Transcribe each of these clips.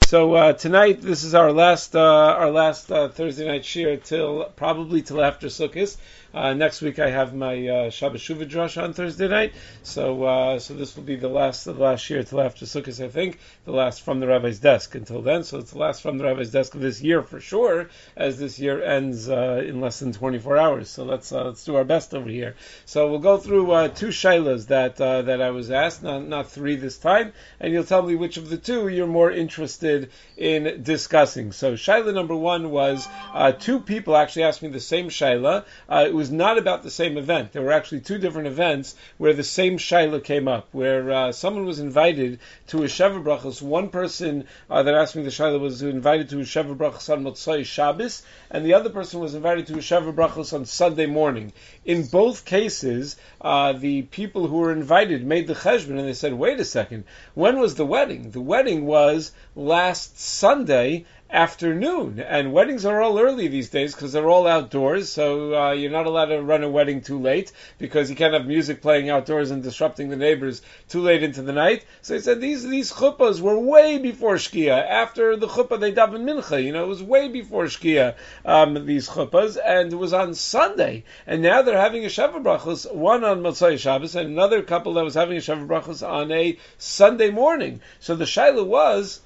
So tonight, this is our last Thursday night shir probably till after Sukkot. Next week I have my Shabbos Shuvah Drush on Thursday night. So this will be the last shir till after Sukkot. I think the last from the rabbi's desk until then. So it's the last from the rabbi's desk of this year for sure, as this year ends in less than 24 hours. So let's do our best over here. So we'll go through two shaylas that I was asked, not three this time, and you'll tell me which of the two you're more interested in discussing. So shayla number one was two people actually asked me the same shayla. It was not about the same event. There were actually two different events where the same shayla came up, where someone was invited to a Sheva Brachos. One person that asked me the shayla was invited to a Sheva Brachos on Motzai Shabbos, and the other person was invited to a Sheva Brachos on Sunday morning. In both cases, the people who were invited made the cheshbon, and they said, wait a second, when was the wedding? The wedding was last Sunday afternoon, and weddings are all early these days because they're all outdoors, so you're not allowed to run a wedding too late because you can't have music playing outdoors and disrupting the neighbors too late into the night. So he said these chuppahs were way before Shkia. After the chuppah they daven mincha, it was way before Shkia, these chuppahs, and it was on Sunday, and now they're having a Sheva Brachos, one on Motzai Shabbos and another couple that was having a Sheva Brachos on a Sunday morning. So the shayla was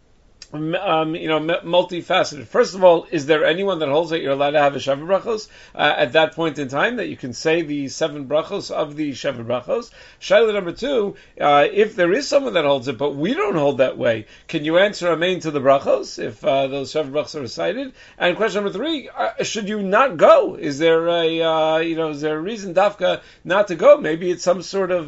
multifaceted. First of all, is there anyone that holds that you're allowed to have a Sheva Brachos at that point in time, that you can say the 7 brachos of the Sheva Brachos? Shayla number two, if there is someone that holds it, but we don't hold that way, can you answer amen to the brachos if those Sheva Brachos are recited? And question number three, should you not go? Is there a reason dafka not to go? Maybe it's some sort of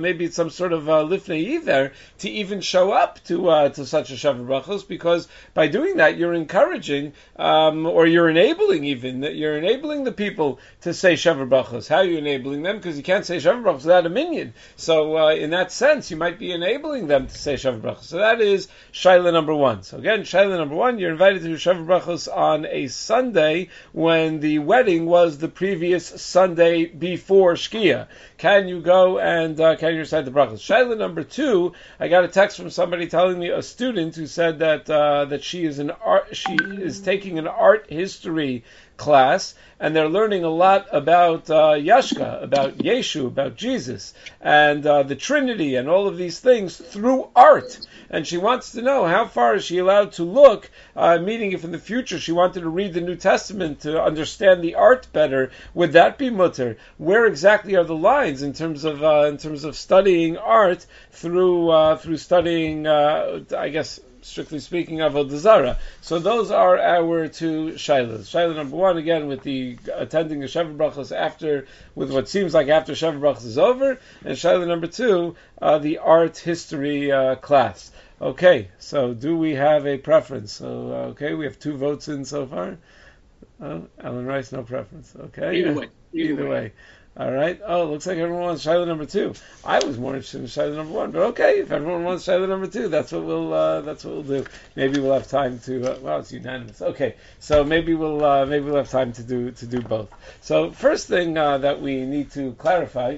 lifnei there to even show up to such a Sheva Brachos, because by doing that you're encouraging or you're enabling the people to say Sheva Brachos. How are you enabling them? Because you can't say Sheva Brachos without a minyan. So in that sense you might be enabling them to say Sheva Brachos. So that is shayla number one. So again, shayla number one, you're invited to Sheva Brachos on a Sunday when the wedding was the previous Sunday before Shkia. Can you go and can you recite the brachos? Shayla number two, I got a text from somebody telling me, a student who said that she is taking an art history class, and they're learning a lot about Yashka, about Yeshu, about Jesus, and the Trinity, and all of these things through art. And she wants to know, how far is she allowed to look, meaning if in the future she wanted to read the New Testament to understand the art better, would that be mutter? Where exactly are the lines in terms of studying art through studying, I guess, strictly speaking, Avodah Zarah? So those are our two shaylas. Shayla number one, again, with the attending the Sheva Brachos with what seems like after Sheva Brachos is over, and shayla number two, the art history class. Okay, so do we have a preference? So, we have 2 votes in so far. Alan Rice, no preference. Okay. Either way. All right. Oh, looks like everyone wants shayla number 2. I was more interested in shayla number 1, but okay, if everyone wants shayla number 2, that's what we'll do. Maybe we'll have time to. It's unanimous. Okay, so maybe we'll have time to do both. So first thing that we need to clarify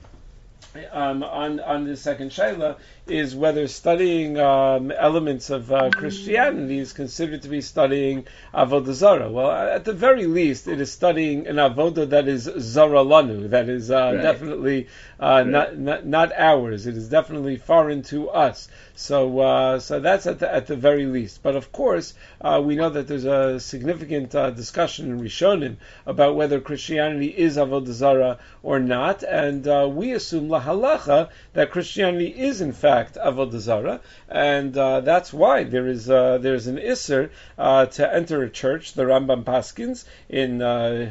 on the second shayla is whether studying elements of Christianity is considered to be studying Avodah Zarah. Well, at the very least, it is studying an Avodah that is Zara Lanu, that is definitely not ours. It is definitely foreign to us. So that's at the very least. But of course, we know that there's a significant discussion in Rishonim about whether Christianity is Avodah Zarah or not, and we assume lahalacha that Christianity is in fact Avodah Zarah, and that's why there's an Isser to enter a church. The Rambam paskins in the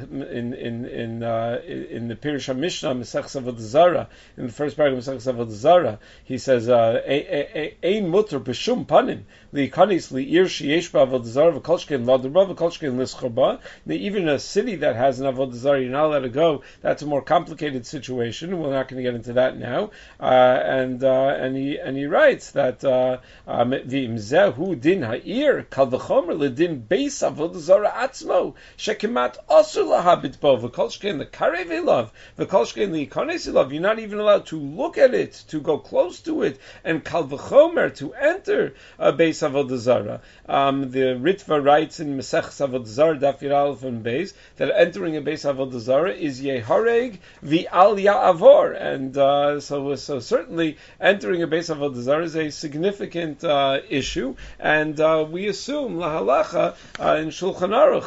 Pirush HaMishnah Mesechus Avodah Zarah, in the first paragraph of Mesechus Avodah Zarah, he says ein muter b'shum panim liikanis li'ir sheyesh ba'avodah zarah v'kol sheken l'adurba v'kol sheken l'schorba. Even a city that has an Avodah Zarah, you're not allowed to go. That's a more complicated situation. We're not going to get into that now. And he he writes that v'imzehu din ha'ir kal v'chomer ledin beis avodah zara atzmo shekemat asur lahabit bo v'kol shkein the karev elav v'kol shkein the ikones elav. You're not even allowed to look at it, to go close to it, and kal v'chomer to enter a beis avodah zara. The Ritva writes in Mesech Avodah Zara Daf Yud Aleph and Beis that entering a Beis Avodah Zara is Yehareg v'al Ya'avor, and so certainly entering a Beis Avodah Zara is a significant issue, and we assume lahalacha in Shulchan Aruch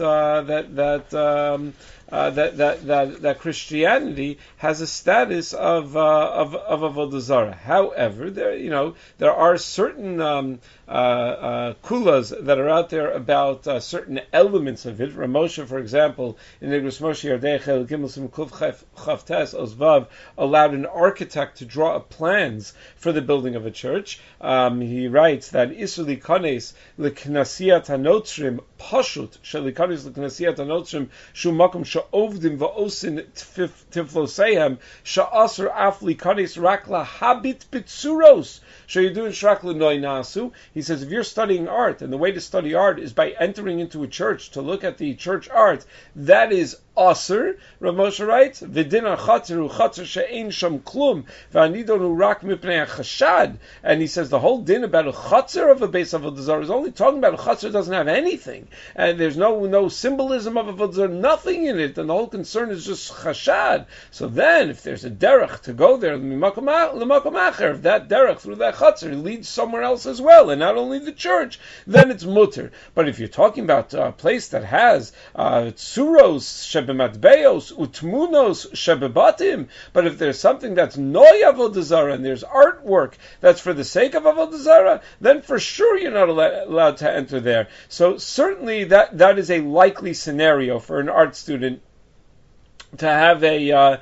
that Christianity has a status of avodah zarah. However, there are certain kulas that are out there about certain elements of it. Ramosha, for example, in Igros Moshe Yardei Chel Gimel Sim Kuf Chavtes Ozvav, allowed an architect to draw up plans for the building of a church. He writes that Isur Likanes Leknasiyat Hanotzrim Pashut Shelikanes Leknasiyat Hanotzrim Shu Makom Sha'ovdim Va'osin Tiflosehem Sha'asur Af Likanes Rakla Habit Bitsuros Shayidun Shrakla Noi Nasu. He says, if you're studying art, and the way to study art is by entering into a church to look at the church art, that is Aser, Rav Moshe writes, V'din ha'chatzer u'chatzer she'ein sham klum, v'anidon u'rak mipnei ha'chashad. And he says the whole din about a chatzer of a Beis Avodah Zarah is only talking about a chatzer that doesn't have anything. And there's no symbolism of Avodah Zarah, nothing in it, and the whole concern is just chashad. So then, if there's a derech to go there, l'makom acher, if that derech through that chatzer leads somewhere else as well, and not only the church, then it's mutter. But if you're talking about a place that has tsuros, shebematbeos, utmunos, shebebatim, but if there's something that's noy avodah zarah, and there's artwork that's for the sake of avodah zarah, then for sure you're not allowed to enter there. So certainly that is a likely scenario for an art student to have an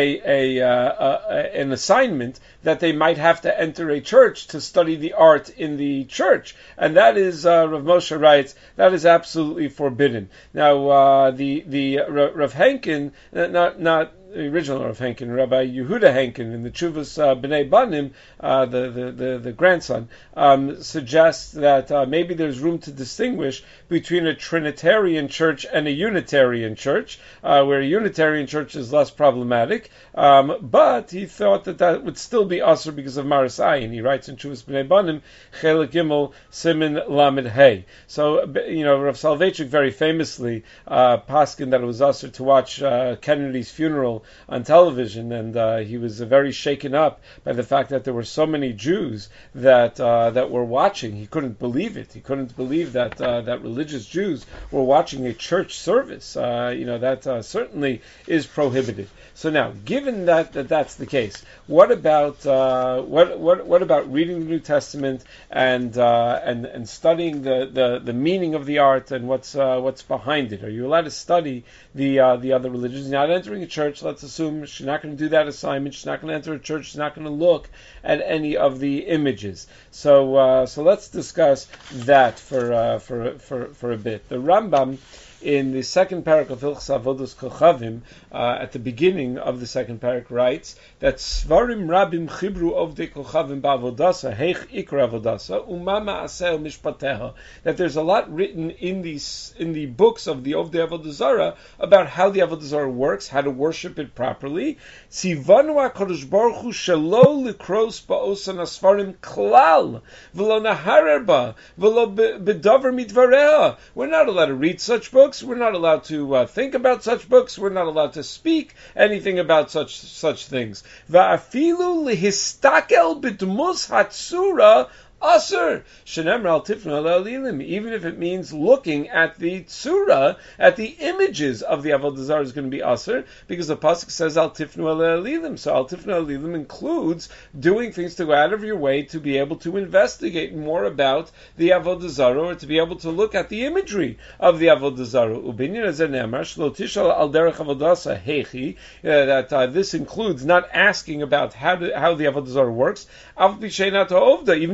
assignment that they might have to enter a church to study the art in the church, and that is Rav Moshe writes that is absolutely forbidden. Now the Rav Henkin, not the original Rav Henkin, Rabbi Yehuda Henkin in the Chuvas B'nai Banim, the grandson, suggests that maybe there's room to distinguish between a Trinitarian church and a Unitarian church, where a Unitarian church is less problematic, but he thought that would still be usher because of Maris Ayin. He writes in Chuvas B'nai Banim, Chelik Gimel Simin Lamed Hey. So, Rav Soloveitchik very famously paskin that it was usher to watch Kennedy's funeral on television, and he was very shaken up by the fact that there were so many Jews that were watching. He couldn't believe it. He couldn't believe that religious Jews were watching a church service. That certainly is prohibited. So now, given that's the case, what about what about reading the New Testament and studying the meaning of the art and what's behind it? Are you allowed to study the other religions? You're not entering a church. Let's assume she's not going to do that assignment. She's not going to enter a church. She's not going to look at any of the images. So let's discuss that for a bit. The Rambam, in the second parak of Hilchos Avodos Kochavim, at the beginning of the second parak, writes that Svarim Rabim Chibru Ovdei Kochavim Ba'avodasa Heich Ikra Avodasa Umama Asel Mishpateha. That there's a lot written in the books of the Ovdei Avodah Zarah about how the Avodah Zarah works, how to worship it properly. Tzivanu HaKadosh Baruch Hu Shelo Likros Ba'osan Asfarim Klal V'lo Naharer Ba V'lo B'davar Midvareha. We're not allowed to read such books. We're not allowed to think about such books. We're not allowed to speak anything about such things. Va'afilu lihistakel b'dmus hatzura Aser shenemar al tifnu le'elilim. Even if it means looking at the tzura, at the images of the avodah zarah, is going to be aser, because the pasuk says al tifnu le'elilim. So al tifnu le'elilim includes doing things to go out of your way to be able to investigate more about the avodah zarah, or to be able to look at the imagery of the avodah zarah. Ubinyan ezer nemar shlo tishal al derech avodasa hechi. That this includes not asking about how the avodah zarah works. Av b'sheinat ha'ovda, even though you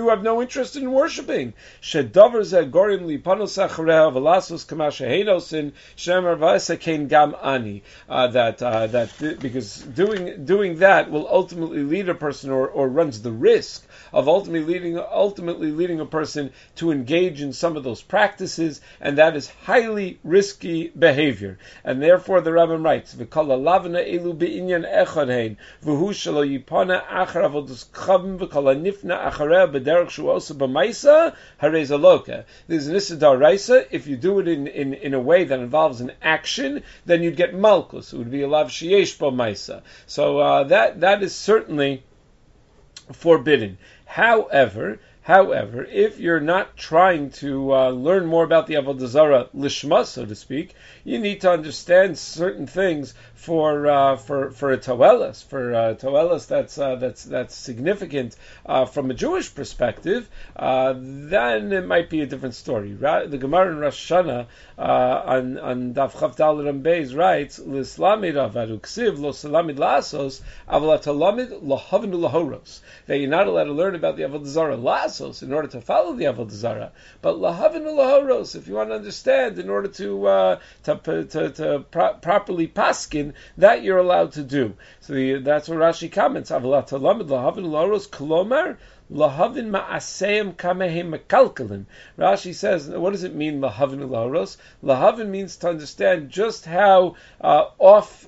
you have no interest in worshiping. Shedavar zeh gorim lipanos achareha v'lasos kama shehenosin shemar v'asekein gam ani. Because doing that will ultimately lead a person, or runs the risk of ultimately leading a person to engage in some of those practices, and that is highly risky behavior. And therefore the Rambam writes, "V'kol halavna elu be'inyan echad hein, v'hu shelo yipana achar avodas chavim v'kol hanifna achareh b'derech shu osa b'maisa harei zaloka." There's an issa d'oraisa. If you do it in a way that involves an action, then you'd get malchus. It would be a lav sheyesh b'maisa. So that is certainly forbidden. However, if you're not trying to learn more about the Avodah Zarah lishma, so to speak, you need to understand certain things for a toelas, that's significant from a Jewish perspective. Then it might be a different story. The Gemara in Rosh Hashanah on Daf Chav Daled Amud Beis writes, "L'islamid avadu ksiv lo salamid la'asos aval atalamid lahavnu lahoros." That you're not allowed to learn about the Avodah Zarah la'asos in order to follow the Avodah Zarah, but lahavnu lahoros, if you want to understand, in order to properly paskin, that you're allowed to do. So that's what Rashi comments. Aval atalamid lahavnu lahoros kolomar lahavin ma'aseim kamehem mekalkalim. Rashi says, what does it mean, lahavin laharos? Lahavin means to understand just how off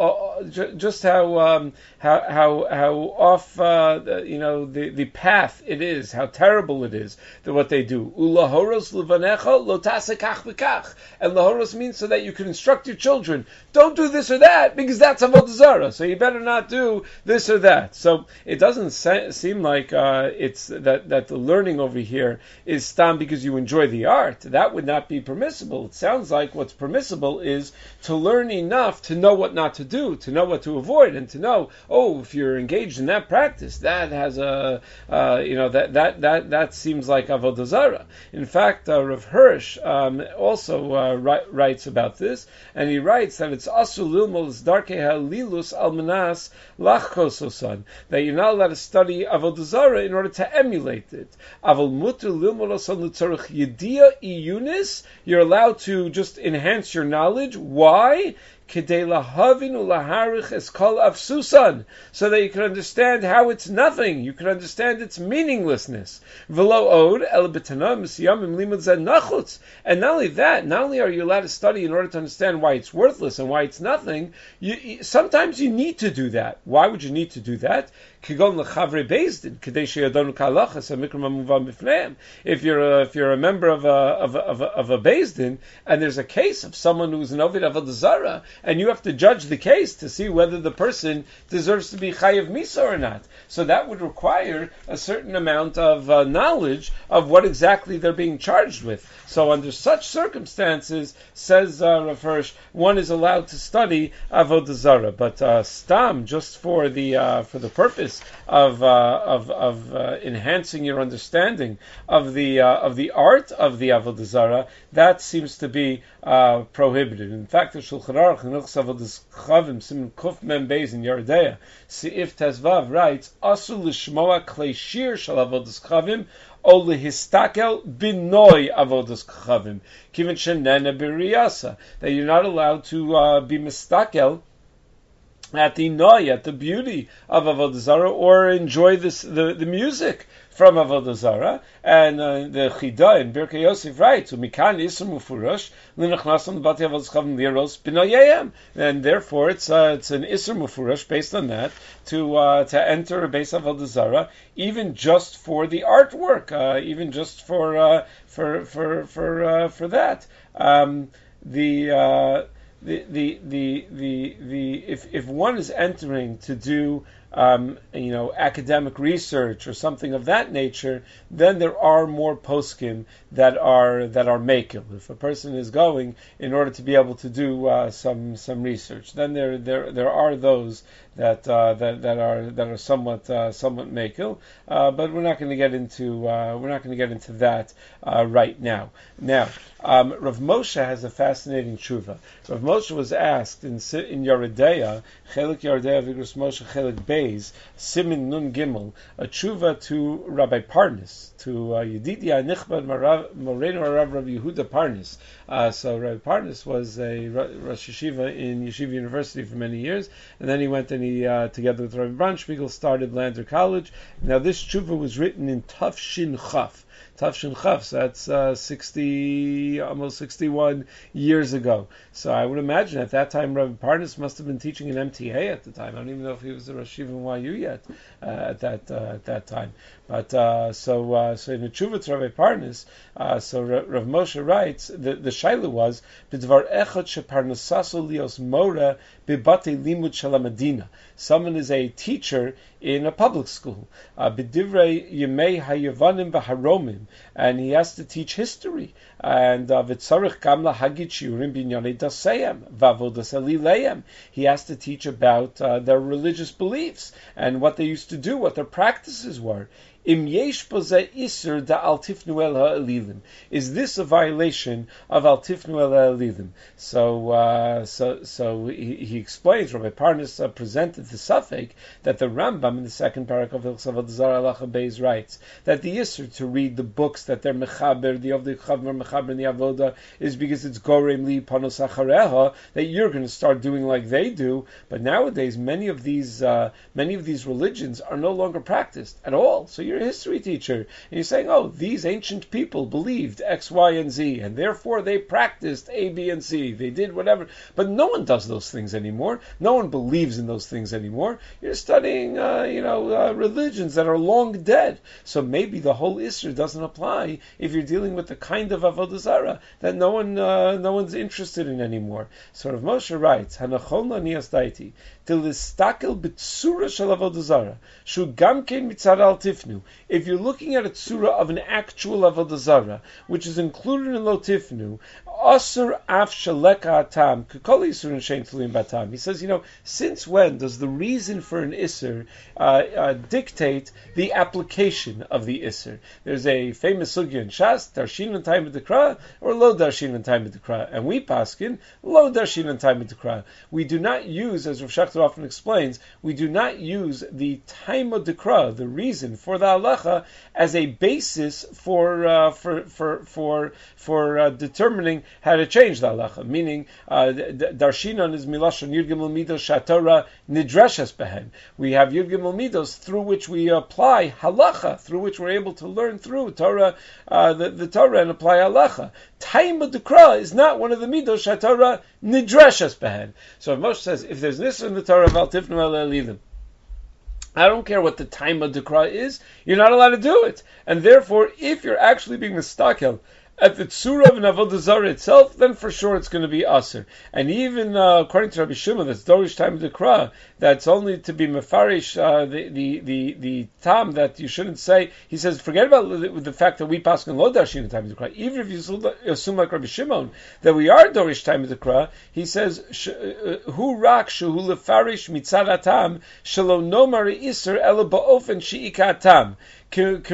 the path it is, how terrible it is, that what they do. Ulahoros levanecha lo tasekach v'kach. And lahoros means so that you can instruct your children, don't do this or that, because that's Avodah Zarah, so you better not do this or that. So it doesn't seem like it's that the learning over here is stam because you enjoy the art. That would not be permissible. It sounds like what's permissible is to learn enough to know what not to do, to know what to avoid, and to know, if you're engaged in that practice, that has that seems like Avodah Zarah. In fact, Rav Hirsch also writes about this, and he writes that it's asur lilmod darkei halilus almanas lachkososan, that you're not allowed to study Avodah Zarah in order to emulate it. Aval muter lilmod asan l'tzarich yediyah iyunis, you're allowed to just enhance your knowledge. Why? Kedei lahavin ulaharich es kol afsusan, so that you can understand how it's nothing. You can understand its meaninglessness. V'lo od el b'tana misyamim limud zeh nachutz. And not only that, not only are you allowed to study in order to understand why it's worthless and why it's nothing, sometimes you need to do that. Why would you need to do that? If you're a member of a Beis Din, and there's a case of someone who's an Ovid Avodah Zarah, and you have to judge the case to see whether the person deserves to be Chayav Misa or not. So that would require a certain amount of knowledge of what exactly they're being charged with. So under such circumstances, says Rav Hirsch, one is allowed to study Avodah Zarah, but stam, just for the purpose of enhancing your understanding of the art of the Avodah Zarah, that seems to be prohibited. In fact, the Shulchan Aruch in Hilchos Avodas Chavim Siman Kuf Mem Beis in Yeridea Seif Tezvav writes, "Asur lishmoa klei shir shel Avodas Chavim o lehistakel binoi Avodas Chavim kiven shenena biriyasa," that you're not allowed to be mistakel at the beauty of Avodah Zarah, or enjoy the music from Avodah Zarah. And the Chida in Birkei Yosef writes, "Umikan isur mufurash linachnasam lebati Avodas Chavim liros b'noyayim," and therefore it's an isur mufurash based on that to enter a base Avodah Zarah, even just for the artwork, even just for that. If one is entering to do academic research or something of that nature, then there are more poskim that are makel. If a person is going in order to be able to do some research, then there are those that are somewhat makel. But we're not going to get into that right now. Now, Rav Moshe has a fascinating tshuva. Rav Moshe was asked in Yeridea, Chelik Yeridea Vigros Moshe Chelik Beis, Beis, Simin Nun Gimel, a tshuva to Rabbi Parnas, to Yedidia Nichbad Moreno Rav Yehuda Parnas. So Rabbi Parnas was a Rosh Yeshiva in Yeshiva University for many years, and then he went and he, together with Rabbi Braunspiegel, started Lander College. Now this tshuva was written in Tafshin Chaf. Tafshin Chaf, so that's almost 61 years ago. So I would imagine at that time Rabbi Parnas must have been teaching an MTA at the time. I don't even know if he was a Rosh Yeshiva in YU yet at that time. But so in the tshuva to Rabbi Parnas, so Rav Moshe writes the shaila was b'dvar echad sheparnasaso lios mora b'batei limud shalamadina. Someone is a teacher in a public school, b'divrei yemei hayavanim v'haromim, and he has to teach history, and v'tzarich gam lahagid shiurim b'inyanei daseyam v'avodas elileim. He has to teach about their religious beliefs and what they used to do, what their practices were. Im yesh b'zeh iser da al tifnu el ha'elilim. Is this a violation of al tifnu el ha'elilim? So he explains. Rabbi Parnas presented the suffix that the Rambam in the second parak of Hilchos Avodah Zarah Halacha Beis writes that the iser to read the books that they're mechaber, the Avdei Chavmer mechaber in the Avodah, is because it's gorem li panos achareha, that you're going to start doing like they do. But nowadays, many of these religions are no longer practiced at all. So you're a history teacher, and you're saying, oh, these ancient people believed X, Y, and Z, and therefore they practiced A, B, and C. They did whatever. But no one does those things anymore. No one believes in those things anymore. You're studying, religions that are long dead. So maybe the whole Isser doesn't apply if you're dealing with the kind of Avodah Zarah that no one's interested in anymore. So Rav Moshe writes, Hanachon lanias daiti, tilistakel b'tzura shel Avodah Zarah, shu gamkein mitzad al tifnu. If you're looking at a tzura of an actual Avodah Zarah, which is included in Lo Tifnu, Asur af shaleka atam, k'kol yisurin shein tluyin batam. He says, since when does the reason for an Isser dictate the application of the Isser? There's a famous sugya in Shas, Darshin and Time of Dekra, or Lo Darshin and Time of Dekra. And we paskin, Lo Darshin and Time of Dekra. We do not use, as Rav Shachter often explains, we do not use the Time of Dekra, the reason for the halacha, as a basis for determining how to change the halacha. Meaning, darshinon is milashon Yud Gimel Midos shaTorah nidreshes behen. We have Yud Gimel Midos through which we apply halacha, through which we're able to learn through Torah, the Torah, and apply halacha. Time of Dekra is not one of the Midos shaTorah nidreshes behen. So Moshe says, if there's this in the Torah, Val Tifnu El Elilim, I don't care what the time of Dekra is, you're not allowed to do it. And therefore, if you're actually being mistakel at the tzura of an Avodah Zarah itself, then for sure it's going to be aser. And even according to Rabbi Shimon, that's Dorish time of Dekra, that's only to be mefarish the tam that you shouldn't say. He says, forget about the fact that we pass on Lo Darshin time of Dekra. Even if you assume like Rabbi Shimon that we are Dorish time of Dekra, he says, Hu rak shehu lefarish mitzad atam shelo nomar iser ela ba'ofen she'ika atam. That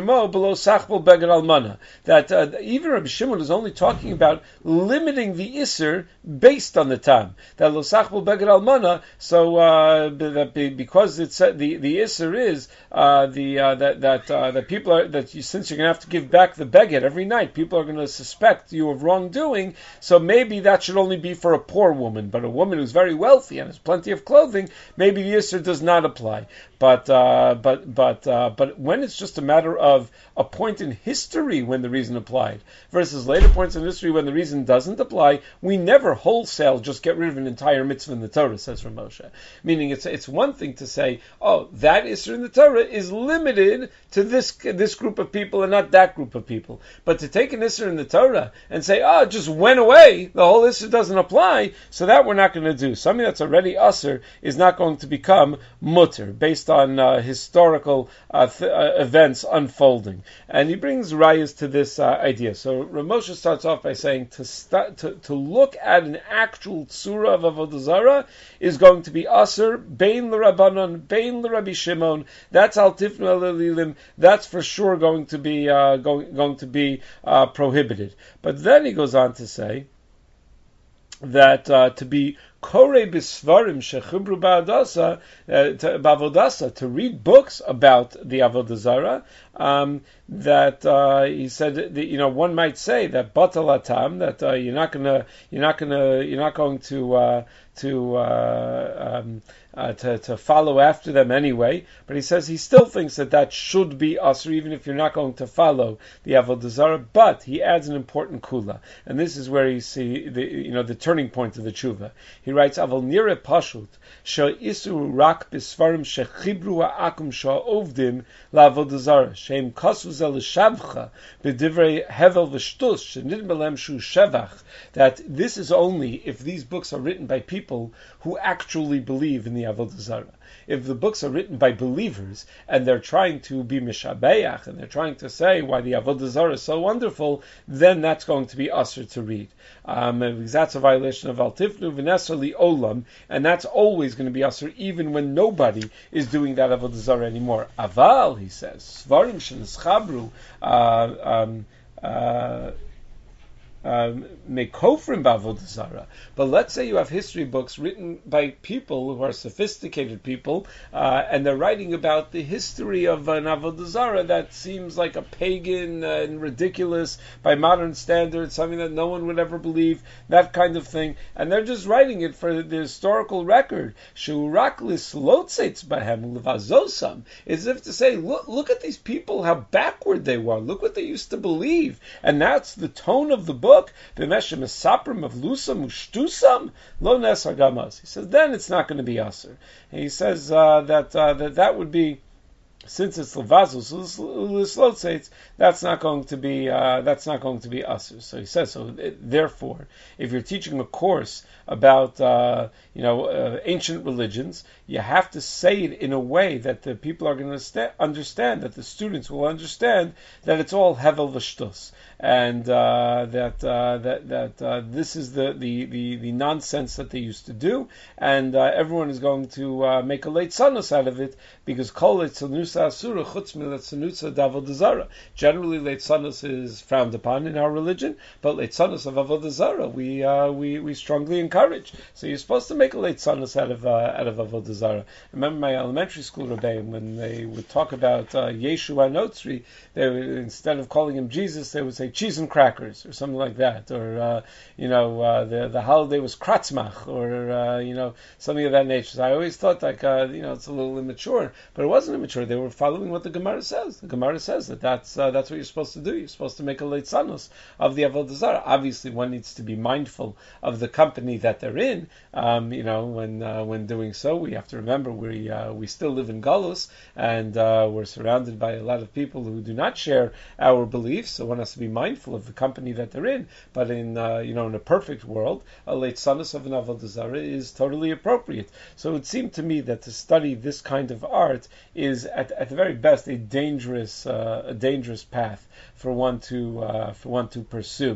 even Rabbi Shimon is only talking about limiting the Isser based on the time. That lo sachbul beged almana, so because it's the Isser is that people are since you're going to have to give back the beged every night, people are going to suspect you of wrongdoing. So maybe that should only be for a poor woman, but a woman who's very wealthy and has plenty of clothing, maybe the Isser does not apply. But when it's just a matter of a point in history when the reason applied versus later points in history when the reason doesn't apply, we never wholesale just get rid of an entire mitzvah in the Torah, says Rav Moshe. Meaning it's one thing to say, oh, that Isser in the Torah is limited to this group of people and not that group of people. But to take an Isser in the Torah and say, oh, it just went away, the whole Isser doesn't apply, so that we're not going to do. Something that's already Asr is not going to become mutter based on historical events unfolding. And he brings rayas to this idea. So Rav Moshe starts off by saying to look at an actual tzura of Avodah Zarah is going to be aser bein l'Rabbanon, bein l'Rabbi Shimon. That's al tifnu el elilim. That's for sure going to be prohibited. But then he goes on to say that to be Korei Bisvarim Shechubru Ba'avodasa, to read books about the Avodah Zarah, that he said that, one might say that Batalatam, that you're not going to follow after them anyway. But he says he still thinks that should be usher, even if you're not going to follow the Avodah Zarah. But he adds an important kula, and this is where you see the turning point of the tshuva. He writes, Aval nire pashut she'isu rak bisvarim shechibru ha'akum sha'ovdim la'avodah zarah she'im kasu zel l'shavcha b'divrei hevel v'shtus shenidmelem shu shevach, that this is only if these books are written by people who actually believe in the Avodah Zarah. If the books are written by believers and they're trying to be mishabeach and they're trying to say why the Avodah Zarah is so wonderful, then that's going to be usher to read. Because that's a violation of Al Tifnu V'Nesar Li Olam, and that's always going to be usher even when nobody is doing that Avodah Zarah anymore. Aval, he says, Svarim Sheneschabru Mekofrim B'Avodah Zarah. But let's say you have history books written by people who are sophisticated people, and they're writing about the history of an Avodah Zarah that seems like a pagan and ridiculous by modern standards, something that no one would ever believe, that kind of thing, and they're just writing it for the historical record. Shurak Lislotzets Bahem Levazosam, as if to say, look at these people, how backward they were, look what they used to believe, and that's the tone of the book. B'meshem esaprim of lusam ushtusam lo nesar gamas. He says then it's not going to be aser. And he says that would be, since it's levazus lislotzets, that's not going to be aser. So he says therefore, if you're teaching a course about ancient religions, you have to say it in a way that the people are going to understand, that the students will understand that it's all hevel v'shtus, and that this is the nonsense that they used to do, and everyone is going to make a leitzanos out of it, because kol leitzanusa asura chutz mileitzanusa d'avodah zarah. Generally, leitzanos is frowned upon in our religion, but leitzanos of avodah zarah we strongly encourage. So you're supposed to make a leitzanos out of avodah zarah. I remember my elementary school rebbeim, when they would talk about Yeshu HaNotzri, they would, instead of calling him Jesus, they would say cheese and crackers or something like that, or the holiday was Kratzmach, or something of that nature. So I always thought it's a little immature, but it wasn't immature. They were following what the Gemara says. The Gemara says that's what you're supposed to do. You're supposed to make a leitzanos of the avodah zarah. Obviously, one needs to be mindful of the company that they're in. When doing so, we have to remember we still live in Galus, and we're surrounded by a lot of people who do not share our beliefs. So one has to be mindful of the company that they're in. But in a perfect world, a leitzanos of an avodah zarah is totally appropriate. So it would seem to me that to study this kind of art is at the very best a dangerous path for one to pursue.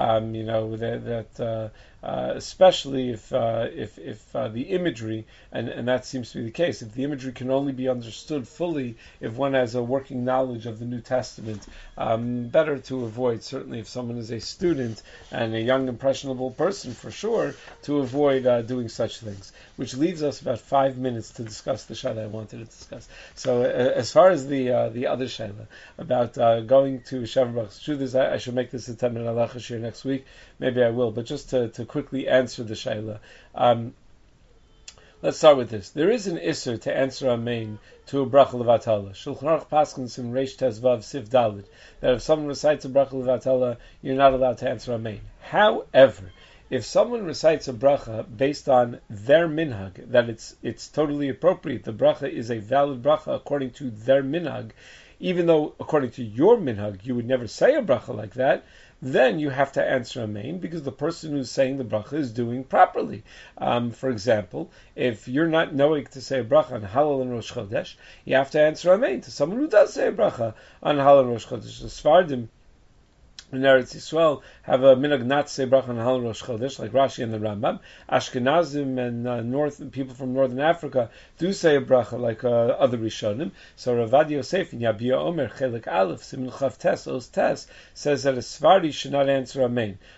Especially if the imagery, and that seems to be the case, if the imagery can only be understood fully if one has a working knowledge of the New Testament, better to avoid, certainly if someone is a student and a young impressionable person for sure, to avoid doing such things. Which leaves us about 5 minutes to discuss the shaila I wanted to discuss. So as far as the other shaila about going to Shavuot Brachos, truth is I should make this a 10-minute halacha shir next week. Maybe I will, but just to quickly answer the shaila. Let's start with this. There is an isser to answer amen to a bracha levatala. Shulchan Aruch paskins in Reish Tes Vav Sif Daled that if someone recites a bracha levatala, you're not allowed to answer amen. However, if someone recites a bracha based on their minhag, that it's totally appropriate, the bracha is a valid bracha according to their minhag, even though according to your minhag you would never say a bracha like that, then you have to answer amen, because the person who's saying the bracha is doing properly. For example, if you're not knowing to say a bracha on Halal and Rosh Chodesh, you have to answer amen to someone who does say a bracha on Halal and Rosh Chodesh. The Sfardim in Eretz Yisrael have a minhag not to say bracha on Halal Rosh Chodesh, like Rashi and the Rambam. Ashkenazim and people from Northern Africa do say a bracha like other Rishonim. So Ravad Yosef in Yabia Omer Chelik Aleph Simin Chav Tes Os Tes says that a Sfardi should not answer amen.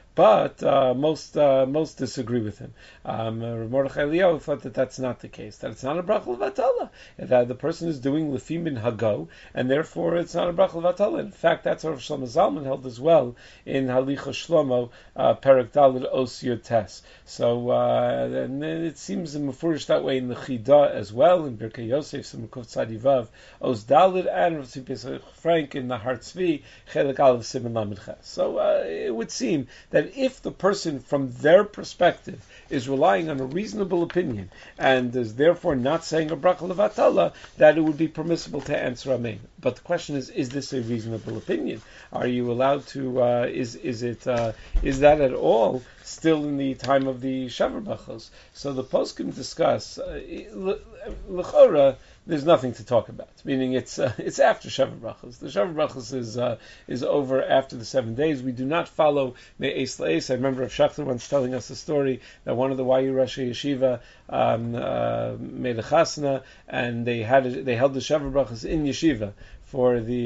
But most disagree with him. Mordechai Eliyahu thought that that's not the case, that it's not a bracha levatala, that the person is doing lefim min hago, and therefore it's not a bracha levatala. In fact, that's what Shlomo Zalman held as well in Halicha Shlomo, Perek Daled Os Yud Tes. So and it seems mufurish that way in the Chida as well, in Birkei Yosef, Simukov Tzadivav, Os Daled, and Rav Tzvi Pesach Frank in the Har Tzvi, Chelek Aleph Siman Lamed Ches. So it would seem that if the person, from their perspective, is relying on a reasonable opinion and is therefore not saying a bracha levatala, that it would be permissible to answer amen. But the question is this a reasonable opinion? Are you allowed to? Is that at all still in the time of the shavar brachos? So the poskim discuss l'chora. There's nothing to talk about. Meaning it's after Shavuot Brachos. The Shavuot Brachos is over after the 7 days. We do not follow Me'es La'es. I remember Rav Schachter once telling us a story that one of the YU Rashi Yeshiva made a chasna, and they held the Shavuot Brachos in yeshiva for the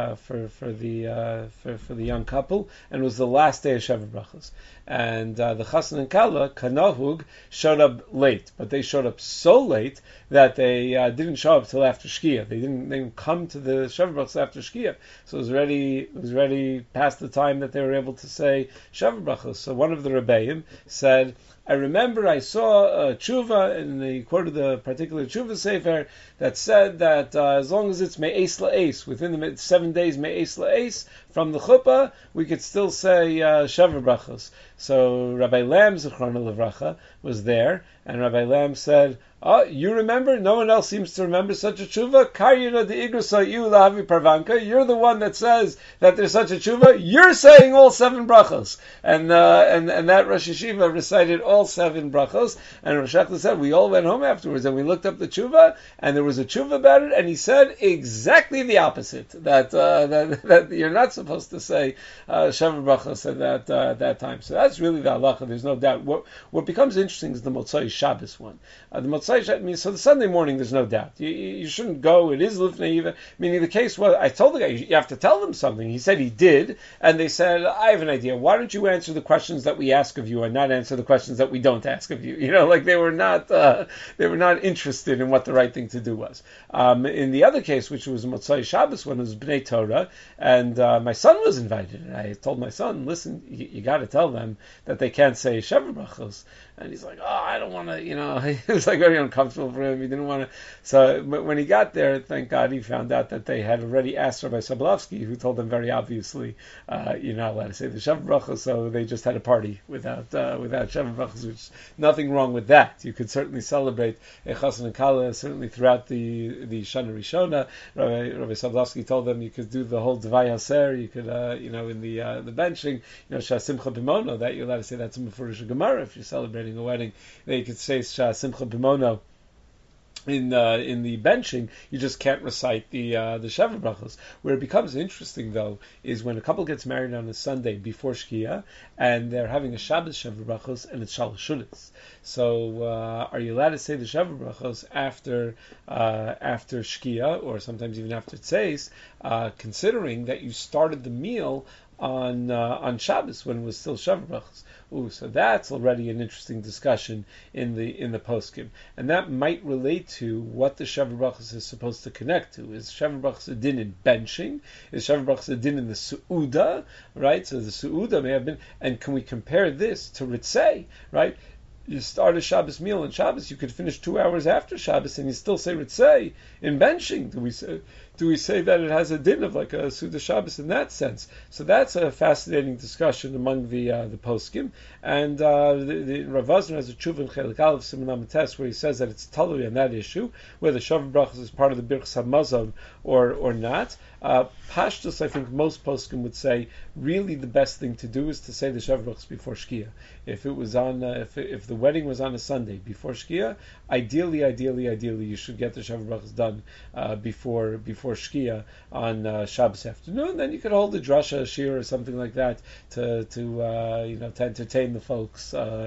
young couple, and it was the last day of Shavuot Brachos. And the Chassan and Kala, Kanahug, showed up late, but they showed up so late that they didn't show up till after Shkia. They didn't come to the Shavuot Brachos after Shkia. So it was already past the time that they were able to say Shavuot Brachos. So one of the Rebbeim said, I remember I saw a tshuva, and he quoted the particular tshuva sefer that said that as long as it's me'es la'es, within the 7 days me'es la'es from the chuppah, we could still say Shavuot Brachos. So Rabbi Lam, Zichrono Livracha, was there, and Rabbi Lam said, "Oh, you remember? No one else seems to remember such a tshuva. Karyana de igrasa you lahavi parvanka. You're the one that says that there's such a tshuva. You're saying all 7 brachos." And that Rosh Yeshiva recited all 7 brachos. And Rosh Hashanah said, we all went home afterwards and we looked up the tshuva, and there was a tshuva about it, and he said exactly the opposite. That you're not supposed to say Shavuot Brachos at that time. So that's really the halacha. There's no doubt. What becomes interesting is the Motzai Shabbos one. The Motzai Shabbos means, so the Sunday morning, there's no doubt. You shouldn't go. It is Lifnei Yiva. Meaning the case was, I told the guy, you have to tell them something. He said he did, and they said, I have an idea. Why don't you answer the questions that we ask of you and not answer the questions that we don't ask of you? Like they were not interested in what the right thing to do was. In the other case, which was Motzai Shabbos when it was Bnei Torah, and my son was invited, and I told my son, listen, you got to tell them that they can't say Shavuot Brachos. And he's like, I don't want to, it was like very uncomfortable for him. He didn't want to. So when he got there, thank God, he found out that they had already asked Rabbi Sobolovsky, who told them very obviously, you're not allowed to say the Shavuot Brachos, so they just had a party without Shavuot Brachos, which nothing wrong with that. You could certainly celebrate Chassan and Kala, certainly throughout the Shana Rishona. Rabbi Sobolovsky told them you could do the whole Devai Haser, you could, in the benching, Shasimcha B'mono, that you're allowed to say that's a Mefurish Gemara if you're celebrating a wedding. Then you could say Simcha B'mono in the benching. You just can't recite the Shavuot Brachos. Where it becomes interesting, though, is when a couple gets married on a Sunday before Shkia, and they're having a Shabbos Shavuot Brachos, and it's Shalosh Shudas. So, are you allowed to say the Shavuot Brachos after Shkia, or sometimes even after Tzeis, considering that you started the meal on Shabbos when it was still Shavuot Brachos? So that's already an interesting discussion in the poskim, and that might relate to what the Shavuot Brachos is supposed to connect to. Is Shavuot Brachos a din in benching? Is Shavuot Brachos a din in the Su'uda? Right. So the Su'uda may have been, and can we compare this to Ritzei? Right. You start a Shabbos meal on Shabbos, you could finish 2 hours after Shabbos, and you still say Ritzei in benching. Do we say that it has a din of like a Suda Shabbos in that sense? So that's a fascinating discussion among the poskim. And the Rav Wosner has a tshuva in Chelik Aleph Siman Lamed Tes where he says that it's talui on that issue, whether Shavuot Brachos is part of the Birchas Hamazon or not. Pashtus, I think most poskim would say, really the best thing to do is to say the Shavuot Brachos before Shkia. If it was on, if the wedding was on a Sunday before Shkia, ideally, you should get the Shavuot Brachos done before Shkia on Shabbos afternoon. Then you could hold a drasha, shir, or something like that to entertain the folks,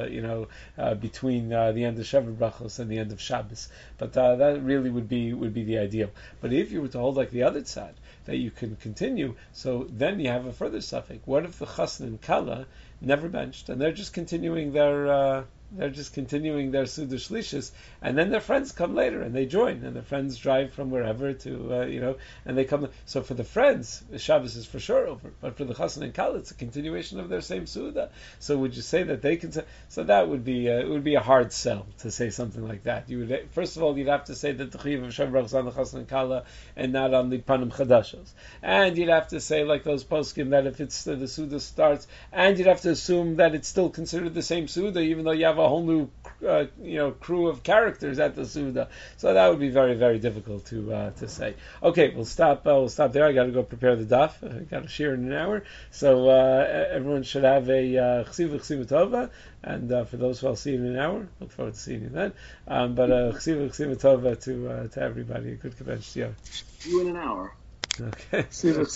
between the end of Shavuot Brachos and the end of Shabbos. But that really would be the ideal. But if you were to hold like the other side, that you can continue. So then you have a further suffix. What if the chassan and kala never benched and they're just continuing their Suda Shlishis, and then their friends come later and they join, and their friends drive from wherever to, and they come. So for the friends, Shabbos is for sure over, but for the Chassan and Kal, it's a continuation of their same Suda. So would you say that they can? So that would be it would be a hard sell to say something like that. You would first of all you'd have to say that the Chiyuv of Shav Brachos on the Chassan and Kala and not on the Panim Chadashos, and you'd have to say like those poskim that if it's the Suda starts, and you'd have to assume that it's still considered the same Suda, even though you have a whole new crew of characters at the Suda. So that would be very, very difficult to say. Okay, we'll stop there. I got to go prepare the daf. I got to share in an hour. So everyone should have a chsiva tova, and for those who I'll see in an hour, look forward to seeing you then. But chsiva tova to everybody. A good convention. You in an hour. Okay.